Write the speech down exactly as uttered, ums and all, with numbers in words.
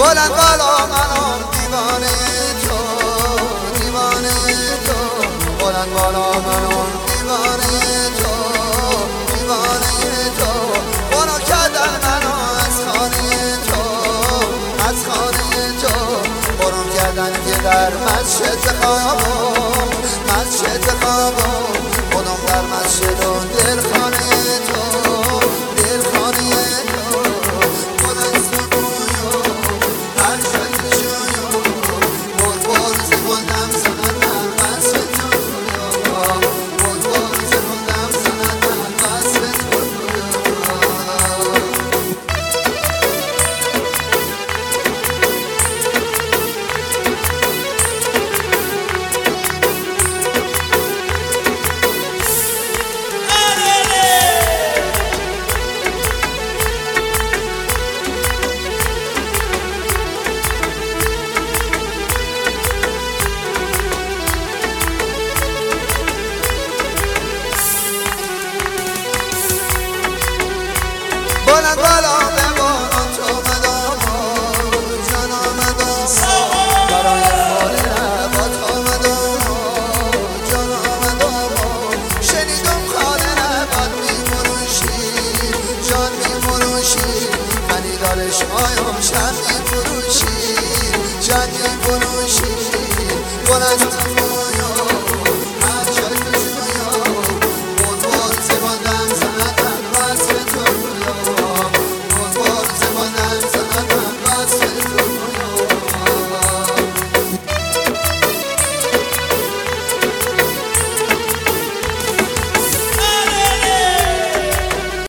بلند بالا منم دیوانه تو، دیوانه تو، بلند بالا منم دیوانه تو، دیوانه تو، برو کردن منو از خانه تو، از خانه تو، برو کردن که در مسجد خوابم، مسجد خوابم، خودم در مسجد و دل خانه تو، دل خانه تو، بلند سبویو هر شد شویو، بود بارز بلدم زند در مسجد تو، بود بارز بلدم زند در مسجد تو. بلند بالا ببارم تو مدام جانم دام برای خال لبات آمدم جانم دام شنیدم خال لبات میفروشی جان میفروشی منی دارش مایم شب میفروشی جان میفروشی بلند